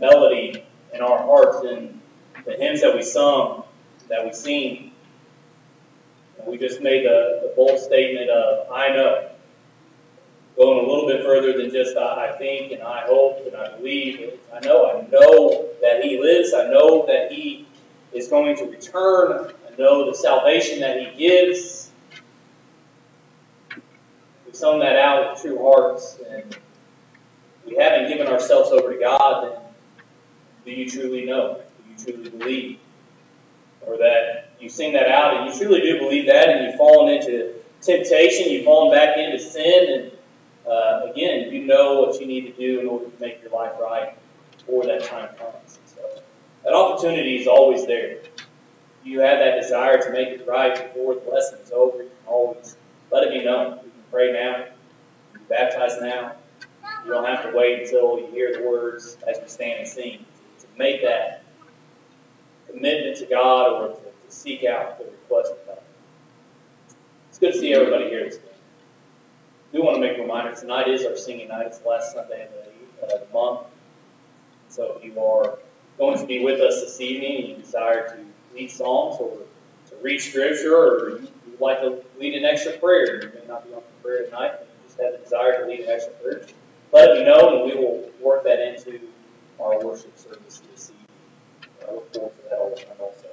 melody in our hearts and the hymns that we sung, that we sing. And we just made the bold statement of, I know. Going a little bit further than just I think and I hope and I believe. I know that He lives. I know that He is going to return. I know the salvation that He gives. We sung that out with true hearts, and we haven't given ourselves over to God, then do you truly know? Do you truly believe? Or that you sing that out and you truly do believe that, and you've fallen into temptation, you've fallen back into sin, and again, you know what you need to do in order to make your life right before that time comes. So that opportunity is always there. If you have that desire to make it right before the lesson is over, you can always let it be known. You can pray now. You can be baptized now. You don't have to wait until you hear the words as we stand and sing. To make that commitment to God or to seek out the request of God. It's good to see everybody here this morning. We want to make a reminder, tonight is our singing night. It's the last Sunday of the month. So if you are going to be with us this evening and you desire to lead songs or to read Scripture, or you would like to lead an extra prayer, you may not be on for prayer tonight, but you just have the desire to lead an extra prayer, let it be known, and we will work that into our worship service this evening. I look forward to that all the time also.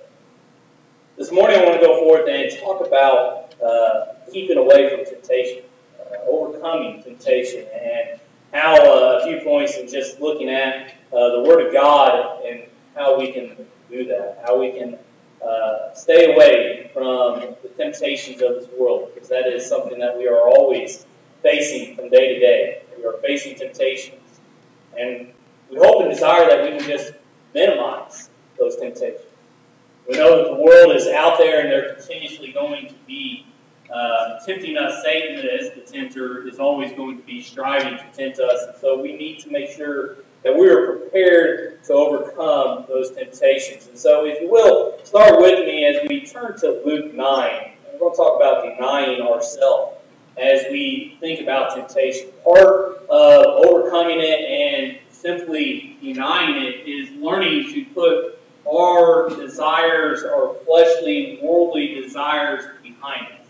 This morning I want to go forward and talk about keeping away from temptation. Overcoming temptation, and how a few points in just looking at the Word of God and how we can do that, how we can stay away from the temptations of this world, because that is something that we are always facing from day to day. We are facing temptations, and we hope and desire that we can just minimize those temptations. We know that the world is out there and they're continuously going to be tempting us. Satan, as the tempter, is always going to be striving to tempt us. And so we need to make sure that we are prepared to overcome those temptations. And so if you will, start with me as we turn to Luke 9. We're going to talk about denying ourselves as we think about temptation. Part of overcoming it and simply denying it is learning to put our desires, our fleshly, worldly desires behind us.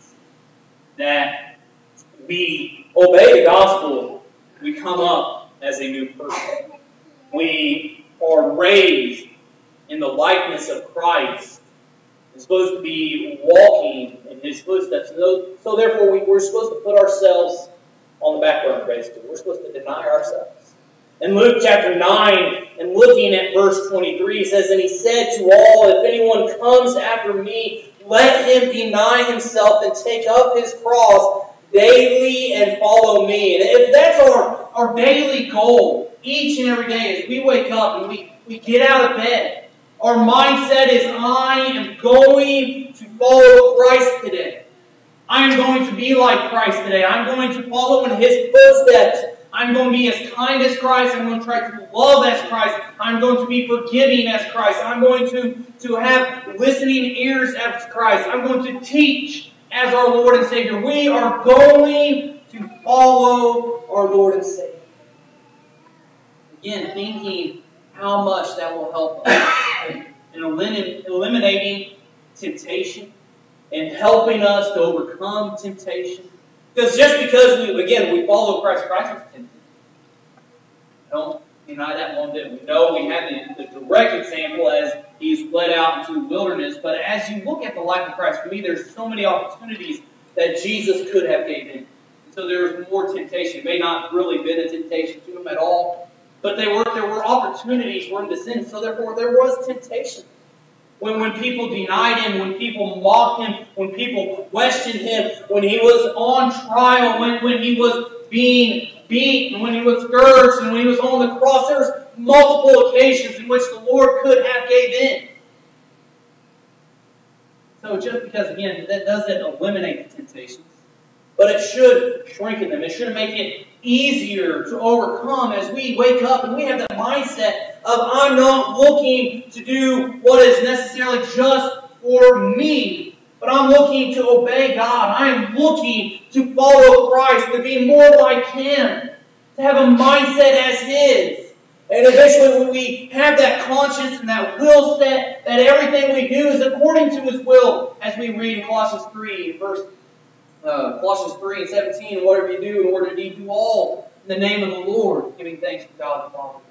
That we obey the gospel, we come up as a new person. We are raised in the likeness of Christ. We're supposed to be walking in His footsteps. So therefore, we're supposed to put ourselves on the back burner, basically. We're supposed to deny ourselves. In Luke chapter 9, and looking at verse 23, it says, "And He said to all, if anyone comes after me, let him deny himself and take up his cross daily and follow me." And if that's our daily goal, each and every day as we wake up and we get out of bed, our mindset is, I am going to follow Christ today. I am going to be like Christ today. I'm going to follow in His footsteps. I'm going to be as kind as Christ. I'm going to try to love as Christ. I'm going to be forgiving as Christ. I'm going to have listening ears as Christ. I'm going to teach as our Lord and Savior. We are going to follow our Lord and Savior. Again, thinking how much that will help us in eliminating temptation and helping us to overcome temptation. Because just because we follow Christ is tempted. Don't deny that one bit. We know we have the direct example as He's fled out into the wilderness. But as you look at the life of Christ, for me, there's so many opportunities that Jesus could have given. And so there's more temptation. It may not really been a temptation to Him at all, but there were opportunities for Him to sin. So therefore, there was temptation. When people denied Him, when people mocked Him, when people questioned Him, when He was on trial, when He was being beaten, when He was scourged, and when He was on the cross, there's multiple occasions in which the Lord could have gave in. So just because, again, that doesn't eliminate the temptations, but it should strengthen them. It should make it easier to overcome as we wake up and we have that mindset of, I'm not looking to do what is necessarily just for me, but I'm looking to obey God. I'm looking to follow Christ, to be more like Him, to have a mindset as His. And eventually when we have that conscience and that will set, that everything we do is according to His will, as we read in Colossians 3 and 17, whatever you do in order to do all in the name of the Lord, giving thanks to God the Father.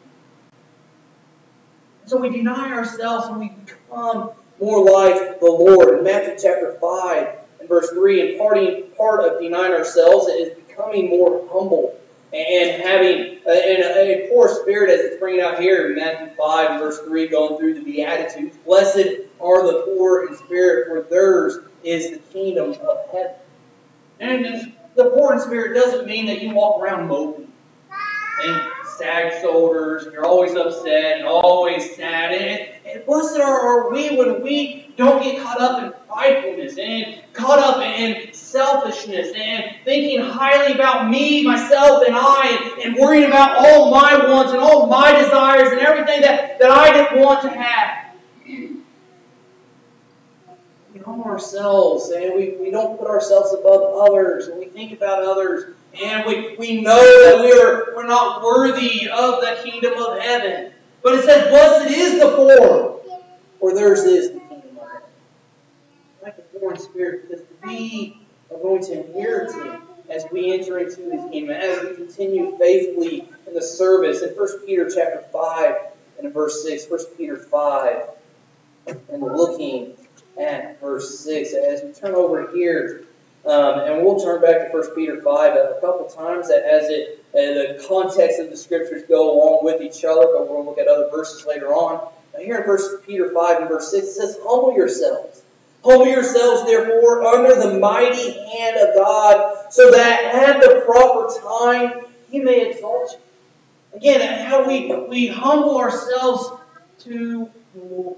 So we deny ourselves and we become more like the Lord. In Matthew chapter 5 and verse 3, and part of denying ourselves is becoming more humble and having a poor spirit, as it's bringing out here in Matthew 5 and verse 3, going through the Beatitudes. Blessed are the poor in spirit, for theirs is the kingdom of heaven. And the poor in spirit doesn't mean that you walk around moping and sag shoulders, and you're always upset and always sad. And blessed are we when we don't get caught up in pridefulness and caught up in selfishness and thinking highly about me, myself, and I, and worrying about all my wants and all my desires and everything that I didn't want to have. We humble ourselves and we don't put ourselves above others, and we think about others, and we know that we're not worthy of the kingdom of heaven. But it says, blessed is the poor, for theirs is the kingdom of heaven. Like the poor in spirit, because we are going to inherit it as we enter into His kingdom, as we continue faithfully in the service. In 1 Peter chapter 5 and in verse 6, 1 Peter 5, and looking at verse 6, as we turn over here, and we'll turn back to 1 Peter 5 a couple times as the context of the Scriptures go along with each other, but we'll look at other verses later on. Now here in 1 Peter 5 and verse 6, it says, humble yourselves. Humble yourselves, therefore, under the mighty hand of God, so that at the proper time He may exalt you. Again, how we humble ourselves to the Lord.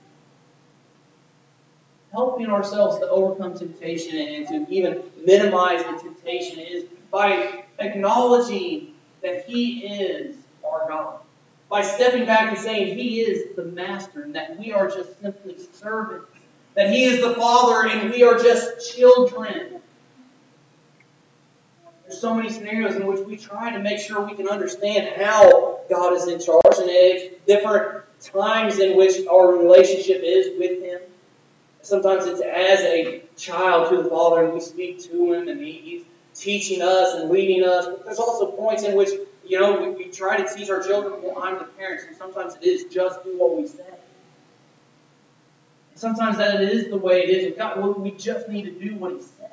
Helping ourselves to overcome temptation and to even minimize the temptation is by acknowledging that He is our God. By stepping back and saying He is the Master and that we are just simply servants. That He is the Father and we are just children. There's so many scenarios in which we try to make sure we can understand how God is in charge, and different times in which our relationship is with Him. Sometimes it's as a child to the Father, and we speak to Him, and He's teaching us and leading us. But there's also points in which, we try to teach our children, well, I'm the parent, and sometimes it is just do what we say. And sometimes that it is the way it is. God, we just need to do what He said.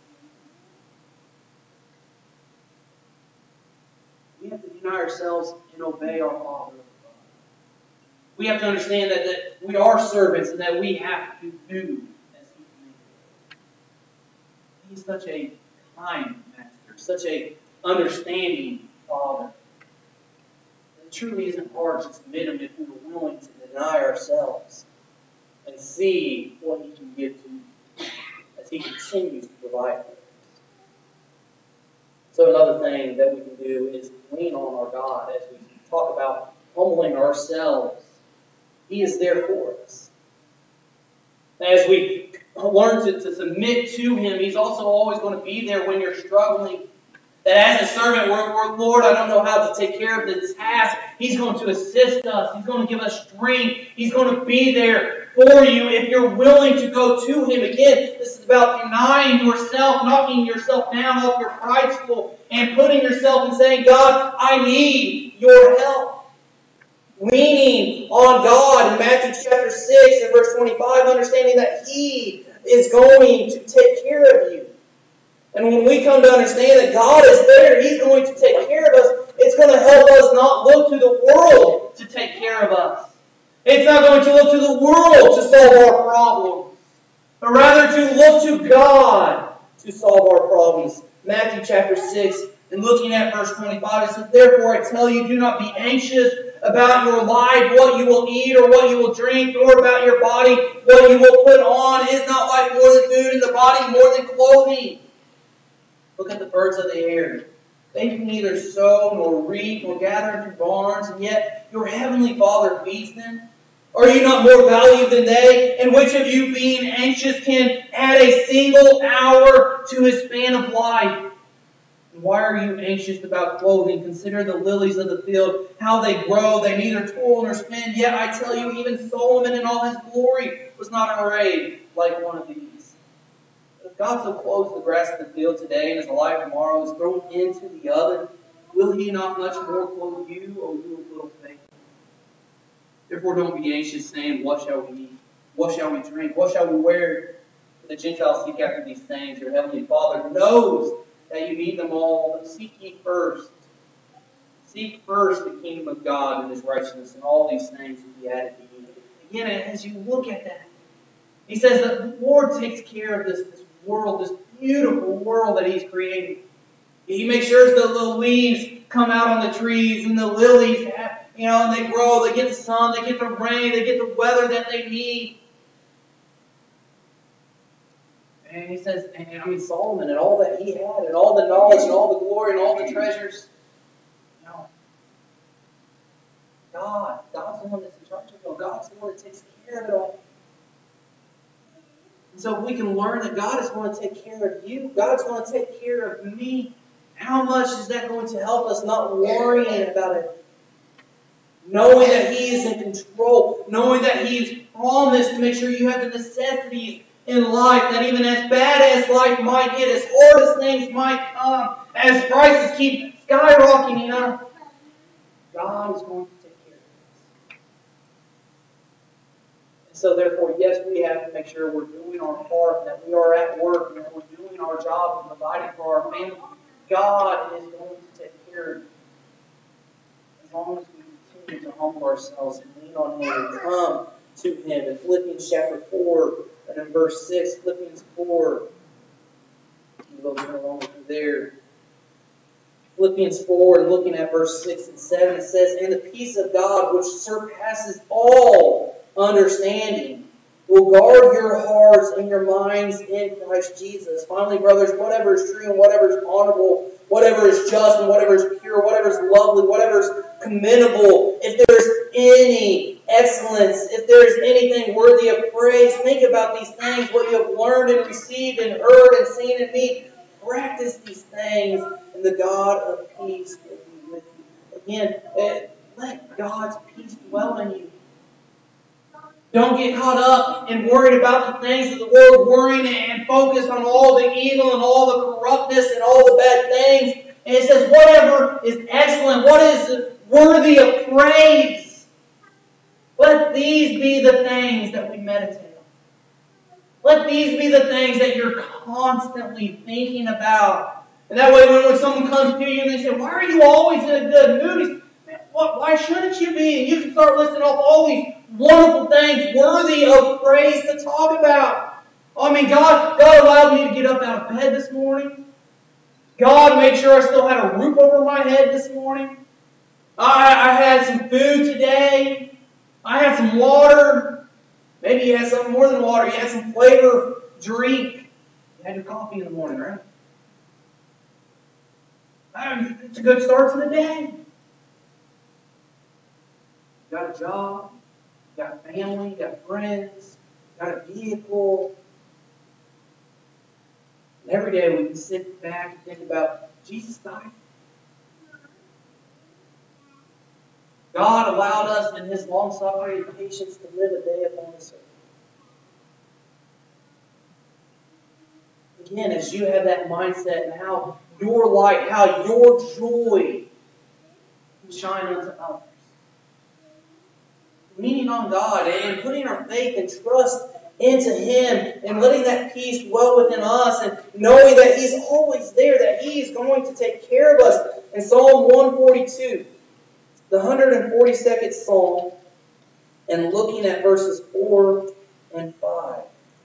We have to deny ourselves and obey our Father. We have to understand that we are servants and that we have to do as He commanded. He's such a kind Master, such a understanding Father. It truly isn't hard to submit Him if we're willing to deny ourselves and see what He can give to us as He continues to provide for us. So another thing that we can do is lean on our God as we talk about humbling ourselves. He is there for us. As we learn to submit to Him, He's also always going to be there when you're struggling. That as a servant, we're Lord, I don't know how to take care of this task. He's going to assist us. He's going to give us strength. He's going to be there for you if you're willing to go to Him. Again, this is about denying yourself, knocking yourself down off your pride stool, and putting yourself and saying, God, I need your help. Leaning on God in Matthew chapter 6 and verse 25, understanding that He is going to take care of you. And when we come to understand that God is there, He's going to take care of us, it's going to help us not look to the world to take care of us. It's not going to look to the world to solve our problems, but rather to look to God to solve our problems. Matthew chapter 6 and looking at verse 25, it says, therefore I tell you, do not be anxious about your life, what you will eat or what you will drink, or about your body, what you will put on. Is not life more than food, and the body more than clothing? Look at the birds of the air. They do neither sow, nor reap, nor gather into barns, and yet your heavenly Father feeds them. Are you not more valuable than they? And which of you, being anxious, can add a single hour to his span of life? And why are you anxious about clothing? Consider the lilies of the field, how they grow. They neither toil nor spin. Yet I tell you, even Solomon in all his glory was not arrayed like one of these. If God so clothes the grass of the field today and is alive tomorrow is thrown into the oven, will He not much more clothe you, O you of little faith? Therefore don't be anxious, saying, what shall we eat? What shall we drink? What shall we wear? For the Gentiles seek after these things. Your heavenly Father knows that you need them all, but seek ye first. Seek first the kingdom of God and His righteousness, and all these things will be added to you. Again, as you look at that, He says that the Lord takes care of this world, this beautiful world that He's created. He makes sure that the leaves come out on the trees and the lilies, and they grow, they get the sun, they get the rain, they get the weather that they need. And he says, Solomon and all that he had, and all the knowledge and all the glory and all the treasures. God's the one that's in charge of it all. God's the one that takes care of it all. And so we can learn that God is going to take care of you. God's going to take care of me. How much is that going to help us not worrying about it? Knowing that He is in control. Knowing that He's promised to make sure you have the necessities in life. That even as bad as life might get, as hard as things might come, as prices keep skyrocketing up, God is going to take care of us. And so therefore, yes, we have to make sure we're doing our part, that we are at work, and that we're doing our job and providing for our family. God is going to take care of you. As long as we continue to humble ourselves and lean on Him and come to Him. In Philippians chapter 4 and in verse 6, Philippians 4, we'll go along through there. Philippians 4 and looking at verse 6 and 7, it says, and the peace of God which surpasses all understanding will guard your hearts and your minds in Christ Jesus. Finally, brothers, whatever is true and whatever is honorable, whatever is just and whatever is pure, whatever is lovely, whatever is commendable, if there is any excellence, if there is anything worthy of praise, think about these things, what you have learned and received and heard and seen in me. Practice these things, and the God of peace will be with you. Again, let God's peace dwell in you. Don't get caught up and worried about the things of the world, worrying and focus on all the evil and all the corruptness and all the bad things. And it says, whatever is excellent, what is worthy of praise, let these be the things that we meditate on. Let these be the things that you're constantly thinking about. And that way when someone comes to you and they say, why are you always in a good mood? Why shouldn't you be? And you can start listing off all these wonderful things worthy of praise to talk about. God allowed me to get up out of bed this morning. God made sure I still had a roof over my head this morning. I had some food today. I had some water. Maybe you had something more than water. You had some flavor drink. You had your coffee in the morning, right? It's a good start to the day. You got a job. You got a family. You got friends. You got a vehicle. And every day we can sit back and think about Jesus died. God allowed us in His long-suffering and patience to live a day upon this earth. Again, as you have that mindset and how your light, how your joy can shine unto others. Leaning on God and putting our faith and trust into Him and letting that peace dwell within us and knowing that He's always there, that He is going to take care of us. In Psalm 142, the 142nd Psalm, and looking at verses 4 and 5.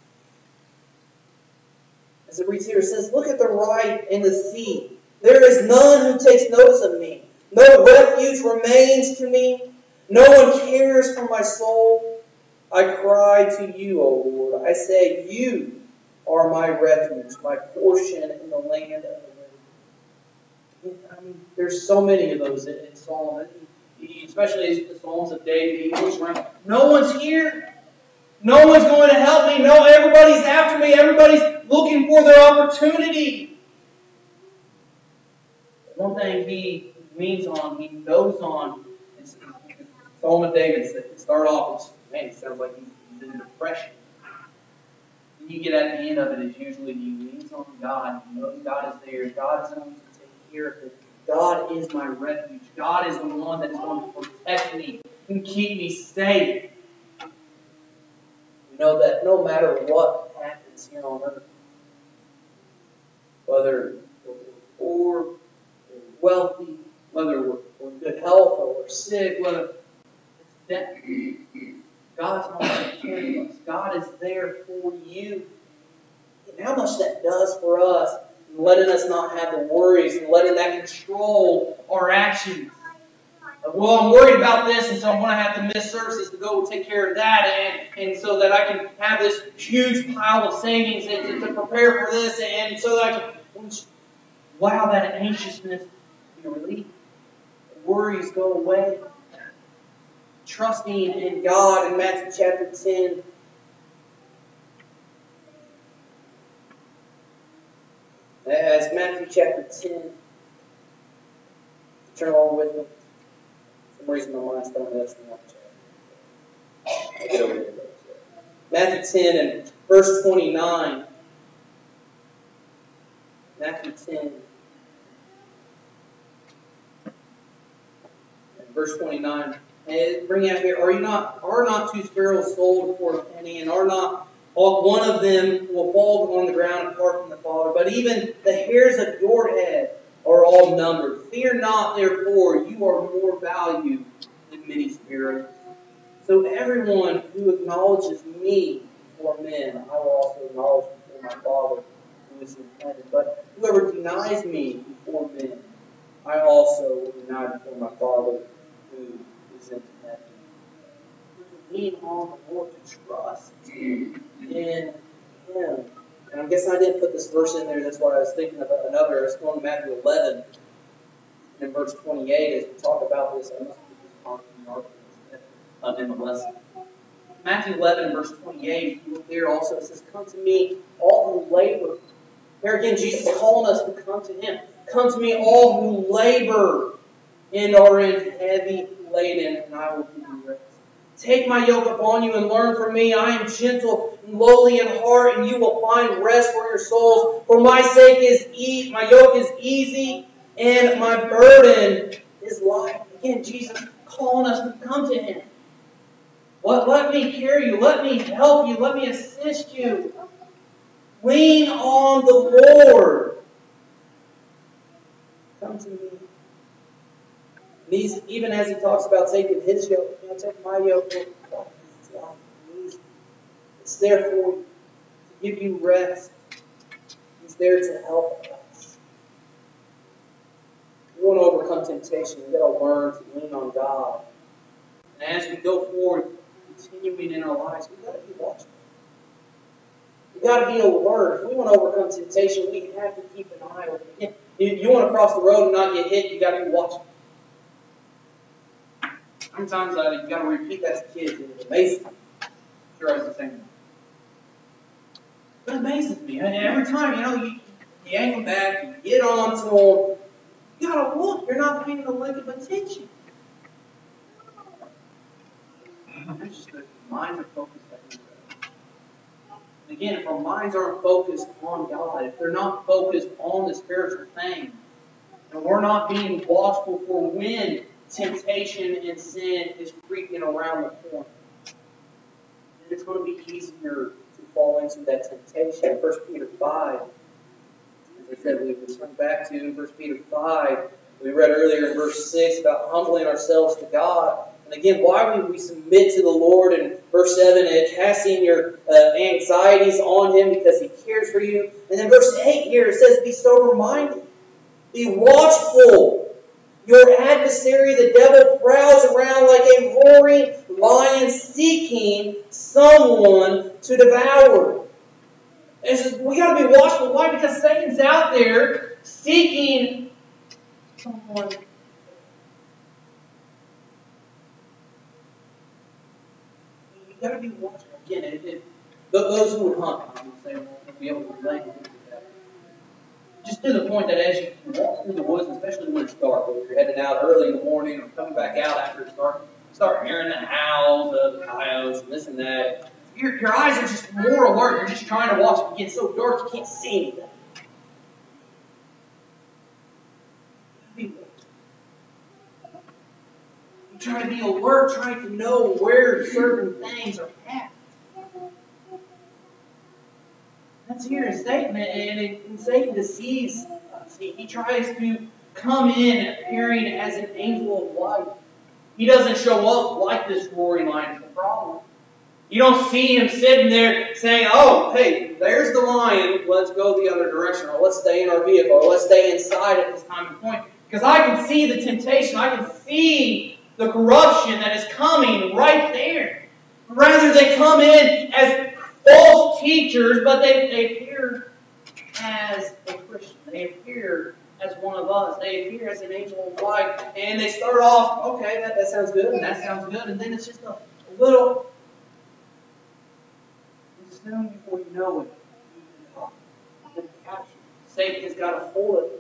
As it reads here, it says, look at the right in the sea. There is none who takes notice of me. No refuge remains to me. No one cares for my soul. I cry to you, O Lord. I say, you are my refuge, my portion in the land of the living. There's so many of those in Psalm, especially the Psalms of David. He looks around. No one's here. No one's going to help me. No, everybody's after me. Everybody's looking for their opportunity. One thing he leans on, he goes on, is Psalm of David. Start off, man, it sounds like he's in depression. And you get at the end of it, is usually he leans on God. He knows God is there. God is going to take care of him. God is my refuge. God is the one that is going to protect me and keep me safe. We know that no matter what happens here on earth, whether we're poor or wealthy, whether we're in good health or we're sick, whether it's death, God's going to take care of us. God is there for you. And how much that does for us, and letting us not have the worries and letting that control our actions. Well, I'm worried about this, and so I'm going to have to miss services to go take care of that, and so that I can have this huge pile of savings to prepare for this, and so that I can allow that anxiousness to be relieved. The worries go away. Trusting in God in Matthew chapter 10. As Matthew chapter 10, turn along with me. For some reason my mind's telling me that's not the chapter. I'll get over here. Matthew 10 and verse 29. Matthew 10 and verse 29. And bring out here, are not two sparrows sold for a penny, and are not one of them will fall on the ground apart from the Father? But even the hairs of your head are all numbered. Fear not, therefore, you are more valued than many sparrows. So everyone who acknowledges me before men, I will also acknowledge before my Father who is in heaven. But whoever denies me before men, I also will deny before my Father who is in heaven. Lean on the Lord to trust in Him. And I guess I didn't put this verse in there, that's why I was thinking of another. It's going to Matthew 11 and verse 28 as we talk about this. I must put this on in the lesson. Matthew 11 and verse 28, if you look there also, it says, come to me, all who labor. Here again, Jesus is calling us to come to Him. Come to me, all who labor and are in heavy laden, and I will give you rest. Take my yoke upon you and learn from me. I am gentle and lowly in heart, and you will find rest for your souls. For my sake my yoke is easy, and my burden is light. Again, Jesus calling us to come to Him. Let me carry you. Let me help you. Let me assist you. Lean on the Lord. Come to me. Even as He talks about taking His yoke, take my yoke. It's there for you, to give you rest. He's there to help us. If we want to overcome temptation, we've got to learn to lean on God. And as we go forward, continuing in our lives, we've got to be watchful. We've got to be alert. If we want to overcome temptation, we have to keep an eye open. You want to cross the road and not get hit, you've got to be watching. Sometimes you've got to repeat that to kids, and it amazes me. Sure, I was the same. It amazes me. And every time, you yank them back, you get on to them, you got to look. You're not paying a lick of attention. It's just that minds are focused on God. And again, if our minds aren't focused on God, if they're not focused on the spiritual thing, and we're not being watchful for when temptation and sin is creeping around the corner, then it's going to be easier to fall into that temptation. 1 Peter 5, as I said, we return back to 1 Peter 5. We read earlier in verse 6 about humbling ourselves to God. And again, why would we submit to the Lord? In verse 7, casting your anxieties on Him because He cares for you. And then verse 8 here, it says, be sober-minded. Be watchful. Your adversary, the devil, prowls around like a roaring lion seeking someone to devour. And says, we got to be watchful. Why? Because Satan's out there seeking someone. You got to be watchful. Again, those who would hunt, I'm going to say, won't be able to relate to that. Just to the point that as you walk through the woods, especially when it's dark, whether you're heading out early in the morning or coming back out after it's dark, you start hearing the howls of the coyotes and this and that. Your eyes are just more alert. You're just trying to watch. It gets so dark you can't see anything. You try to be alert, trying to know where certain things are at. That's here in Satan, and Satan deceives us. He tries to come in appearing as an angel of light. He doesn't show up like this roaring lion is the problem. You don't see him sitting there saying, oh, hey, there's the lion, let's go the other direction, or let's stay in our vehicle, or let's stay inside at this time and point. Because I can see the temptation, I can see the corruption that is coming right there. Rather, they come in as false teachers, but they appear as a Christian. They appear as one of us. They appear as an angel of light. And they start off, okay, that sounds good, and that sounds good, and then it's just a little... Soon before you know it, you've been captured. Satan has got a hold of you.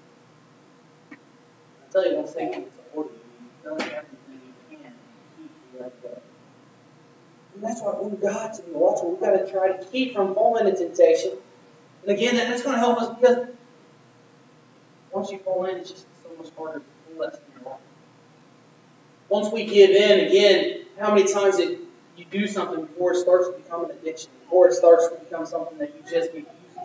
I tell you, when Satan gets a hold of you, he's done everything he can to keep you like that. And that's what we've got to do. Also, we've got to try to keep from falling into temptation. And again, that's going to help us because once you fall in, it's just so much harder to pull that in your life. Once we give in, again, how many times you do something before it starts to become an addiction, before it starts to become something that you just get used to.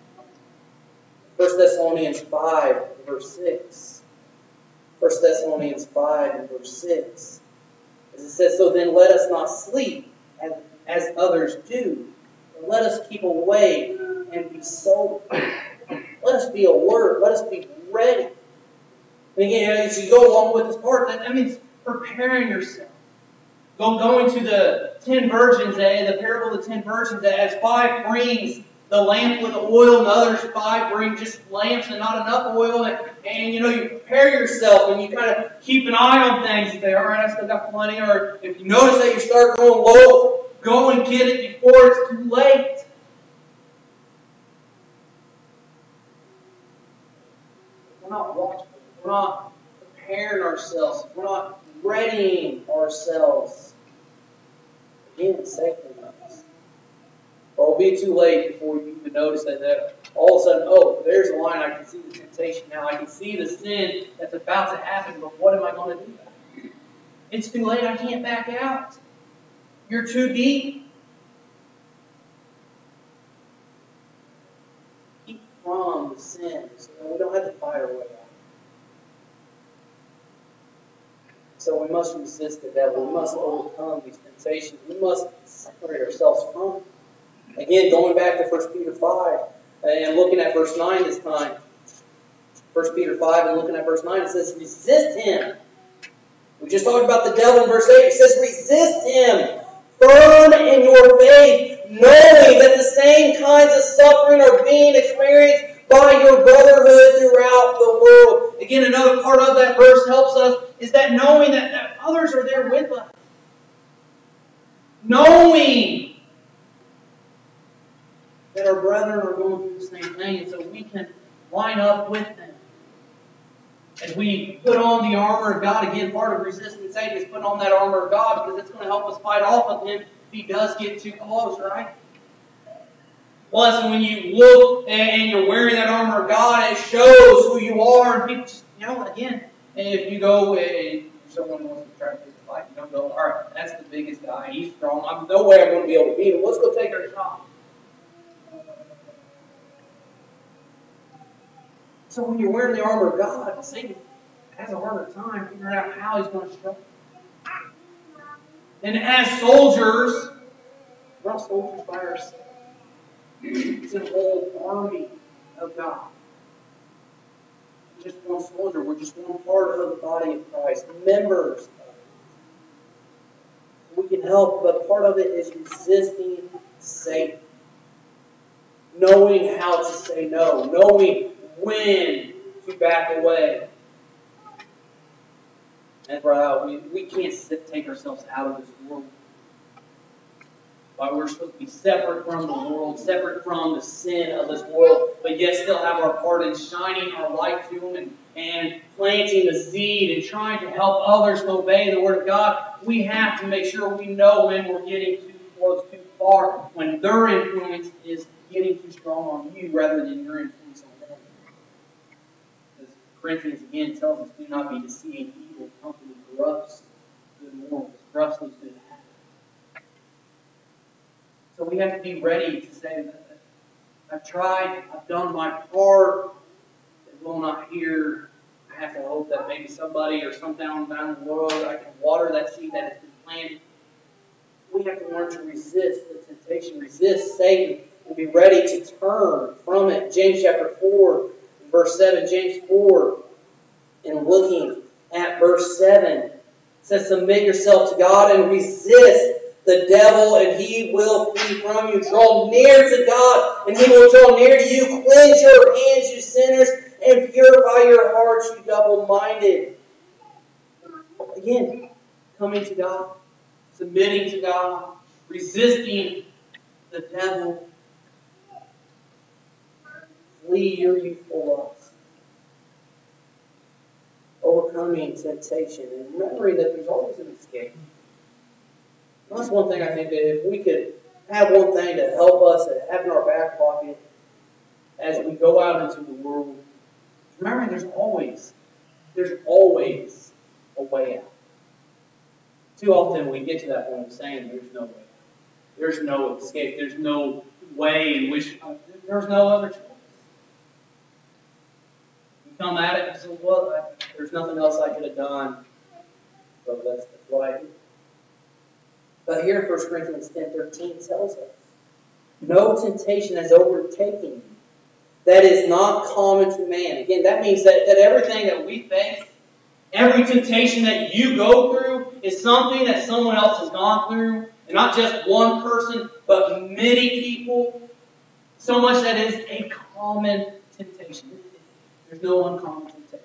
1 Thessalonians 5, verse 6. 1 Thessalonians 5 and verse 6. As it says, so then let us not sleep as others do, but let us keep awake and be sober. Let us be alert. Let us be ready. And again, as you go along with this part, that means preparing yourself. Going to the 10 virgins, the parable of the 10 virgins, as 5 brings the lamp with the oil, and the others 5 bring just lamps and not enough oil. And you prepare yourself and you kind of keep an eye on things. You say, all right, I still got plenty. Or if you notice that you start going low, go and get it before it's too late. We're not watchful. We're not preparing ourselves. We're not readying ourselves. Again, Satan knows. Or it'll be too late before you even notice that all of a sudden, oh, there's a line. I can see the temptation now. I can see the sin that's about to happen, but what am I going to do about it? It's too late. I can't back out. You're too deep. Keep from the sin so that we don't have to fight our way out. So we must resist the devil. We must overcome these temptations. We must separate ourselves from him. Again, going back to 1 Peter 5 and looking at verse 9 this time. 1 Peter 5 and looking at verse 9, it says, resist him. We just talked about the devil in verse 8. It says, resist him, firm in your faith, knowing that the same kinds of suffering are being experienced by your brotherhood throughout the world. Again, another part of that verse helps us is that knowing that others are there with us. Knowing that our brethren are going through the same thing, and so we can line up with them. As we put on the armor of God, again, part of resisting Satan is putting on that armor of God because it's going to help us fight off of him if he does get too close, right? Plus, when you look and you're wearing that armor of God, it shows who you are. And people just, again, if you go and someone wants to try to take a fight, you don't go, all right, that's the biggest guy. He's strong. No way I'm going to be able to beat him. Let's go take our shot. So when you're wearing the armor of God, Satan has a harder time figuring out how he's going to strike. And as soldiers, we're not soldiers by ourselves. It's an whole army of God. We're just one soldier. We're just one part of the body of Christ. Members of it. We can help, but part of it is resisting Satan. Knowing how to say no. Knowing when to back away. And we can't take ourselves out of this world. why we're supposed to be separate from the world, separate from the sin of this world, but yet still have our part in shining our light to them and planting the seed and trying to help others to obey the Word of God. We have to make sure we know when we're getting too close, too far, when their influence is getting too strong on you rather than your influence on them. As Corinthians again tells us, do not be deceived. Evil company corrupts good morals, corrupts those good habits. So we have to be ready to say that I've tried, I've done my part, it will not hear. I have to hope that maybe somebody or someone down the road, I can water that seed that has been planted. We have to learn to resist the temptation, resist Satan, and be ready to turn from it. James chapter 4, verse 7, James 4, and looking at verse 7, says, submit yourself to God and resist the devil, and he will flee from you. Draw near to God, and he will draw near to you. Cleanse your hands, you sinners, and purify your hearts, you double-minded. Again, coming to God, submitting to God, resisting the devil. Flee your youthful lust. Overcoming temptation, and remembering that there's always an escape. And that's one thing I think that if we could have one thing to help us and have in our back pocket as we go out into the world, remembering there's always a way out. Too often we get to that point of saying there's no way out. There's no escape. There's no way in which there's no other choice. You come at it and say, well, there's nothing else I could have done. So that's what I do. But here in 1 Corinthians 10:13 tells us, no temptation has overtaken you that is not common to man. Again, that means that everything that we face, every temptation that you go through is something that someone else has gone through. And not just one person, but many people. So much that is a common temptation. There's no uncommon temptation.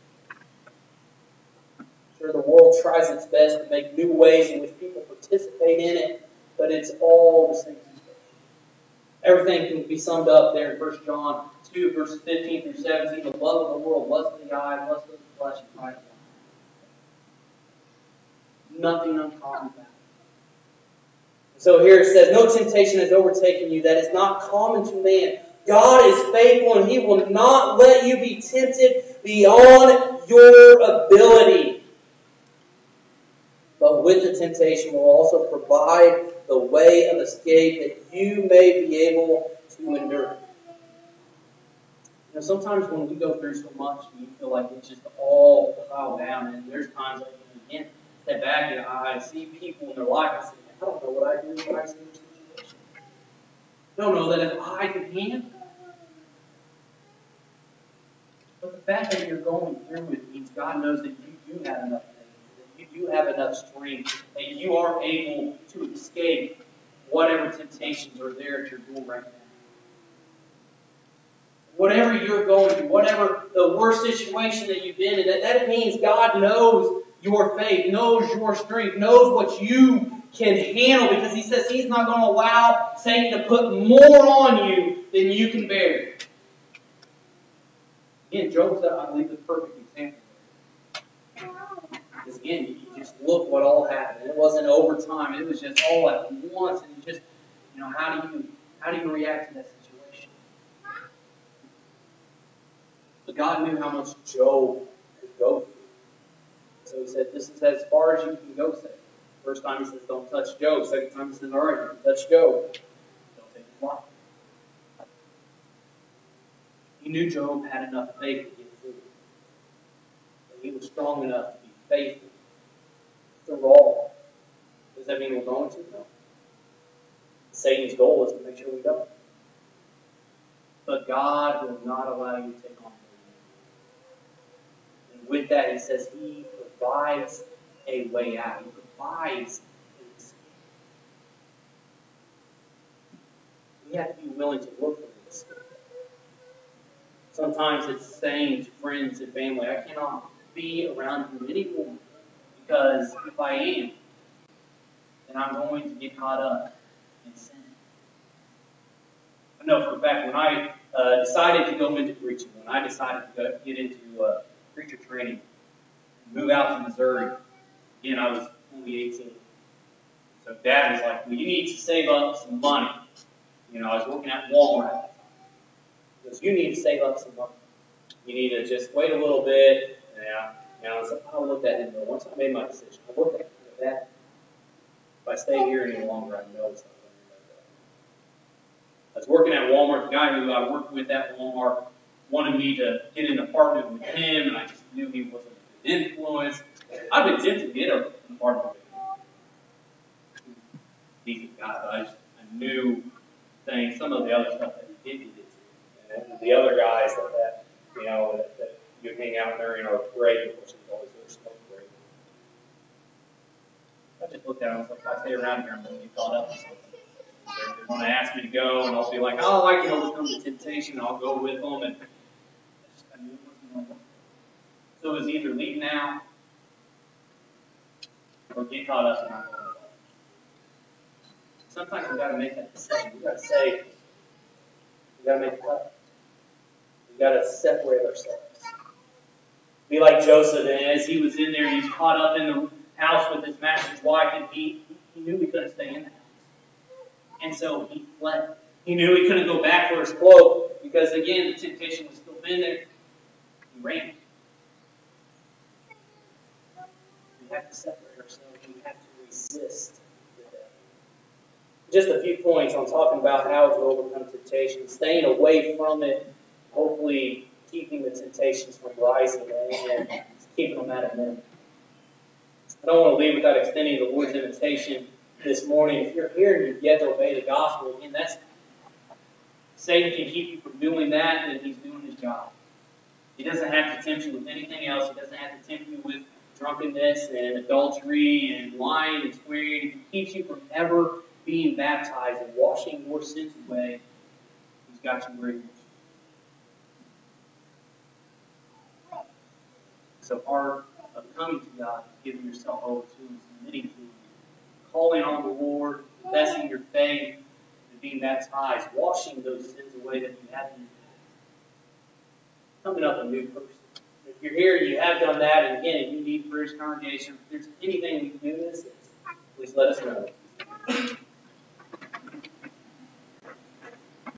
Sure, the world tries its best to make new ways in which people participate in it, but it's all the same temptation. Everything can be summed up there in 1 John 2, verses 15 through 17. The love of the world, lust of the eye, lust of the flesh, and pride of life. Nothing uncommon about it. So here it says, no temptation has overtaken you that is not common to man. God is faithful, and He will not let you be tempted beyond your ability. But with the temptation will also provide the way of escape that you may be able to endure. You know, sometimes when we go through so much, you feel like it's just all piled down, and there's times that you can't step back and I see people in their life and say, I don't know what I do when I see this situation. I don't know that if I can handle it. But the fact that you're going through it means God knows that you do have enough faith, that you do have enough strength, that you are able to escape whatever temptations are there at your door right now. Whatever you're going through, whatever the worst situation that you've been in, that means God knows your faith, knows your strength, knows what you can handle, because He says He's not going to allow Satan to put more on you than you can bear. Again, Job's, I believe, the perfect example. Because again, you just look what all happened. It wasn't over time. It was just all at once. And you just, how do you react to that situation? But God knew how much Job could go through. So He said, this is as far as you can go, Satan. First time He says, don't touch Job. Second time He says, all right, you can touch Job. Don't take his life. He knew Job had enough faith to get through it. But he was strong enough to be faithful through all. Does that mean we're going to? No. Satan's goal is to make sure we don't. But God will not allow you to take on more. And with that, He says He provides a way out. He provides an escape. We have to be willing to look for an escape. Sometimes it's saying to friends and family, I cannot be around you anymore, because if I am, then I'm going to get caught up and sin. I know for a fact when I decided to go into preaching, when I decided to get into preacher training, move out to Missouri, again, I was only 18. So Dad was like, well, you need to save up some money. I was working at Walmart at the time. He goes, you need to save up some money. You need to just wait a little bit. I looked at him, but once I made my decision, I looked at him and Dad, if I stay here any longer, I know it's not going to end up. I was working at Walmart. The guy who I worked with at Walmart wanted me to get in an apartment with him, and I just knew he wasn't a good influence. I've been tempted to get an apartment with him. Decent guy, but I knew saying some of the other stuff that he did get into. And the other guys that you hang out during our break, which is always their smoke break. I just looked at him and was like, if I stay around here, I'm going to get caught up in something. They're going to ask me to go, and I'll be like, oh, I can overcome the temptation, and I'll go with them. And I knew it wasn't going to work. So it was either leave now or get caught up and not go at all. Sometimes we've got to make that decision. We've got to say, we've got to make a cut. We've got to separate ourselves. Be like Joseph, and as he was in there, he was caught up in the house with his master's wife, and he knew he couldn't stay in the house. And so he fled. He knew he couldn't go back for his cloak, because again, the temptation was still in there. He ran. We have to separate ourselves. We have to resist the devil. Just a few points on talking about how to overcome temptation. Staying away from it, hopefully keeping the temptations from rising and keeping them at a minimum. I don't want to leave without extending the Lord's invitation this morning. If you're here and you've yet to obey the gospel, again, Satan can keep you from doing that, and he's doing his job. He doesn't have to tempt you with anything else. He doesn't have to tempt you with drunkenness and adultery and lying and swearing. If he keeps you from ever being baptized and washing your sins away, he's got you where he wants you. So part of coming to God is giving yourself over to Him, submitting to Him, calling on the Lord, confessing your faith, and being baptized, washing those sins away that you have in your past. Coming up a new person. If you're here and you have done that, and again, if you need First Congregation, if there's anything we can do in this, please let us know.